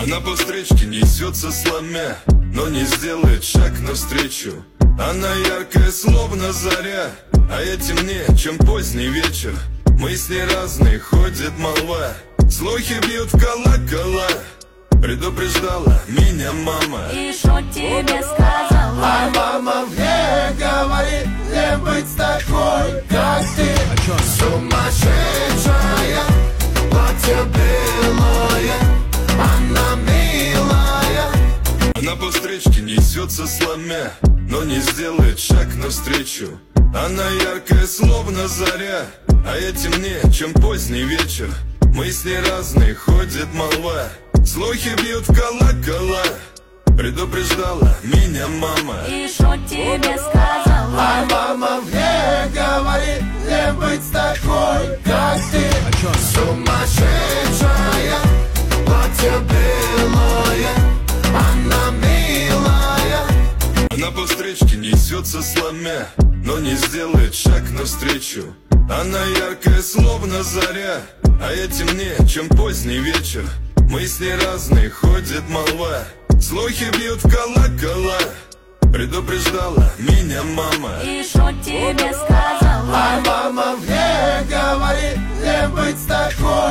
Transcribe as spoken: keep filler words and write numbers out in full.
Она по встречке несется сломя, но не сделает шаг навстречу. Она яркая, словно заря, а я темнее, чем поздний вечер. Мы с ней разные, ходит молва, слухи бьют в колокола. Предупреждала меня мама. И шо тебе сказала? А мама мне говорит, не быть такой, как ты. Сумасшедшая, платье белое, она милая. Она по встречке несется сломя, но не сделает шаг навстречу. Она яркая, словно заря, а я темнее, чем поздний вечер. Мы с ней разные, ходит молва, слухи бьют в колокола. Предупреждала меня мама. И шо тебе сказала? А мама мне говорит, не быть такой, как ты. Сумасшедшая, платье белое, она милая. Она по встречке несется сломя, но не сделает шаг навстречу. Она яркая, словно заря, а я темнее, чем поздний вечер. Мы с ней разные, ходит молва, слухи бьют в колокола. Предупреждала меня мама. И шо тебе сказала? А мама мне говорит, не быть такой,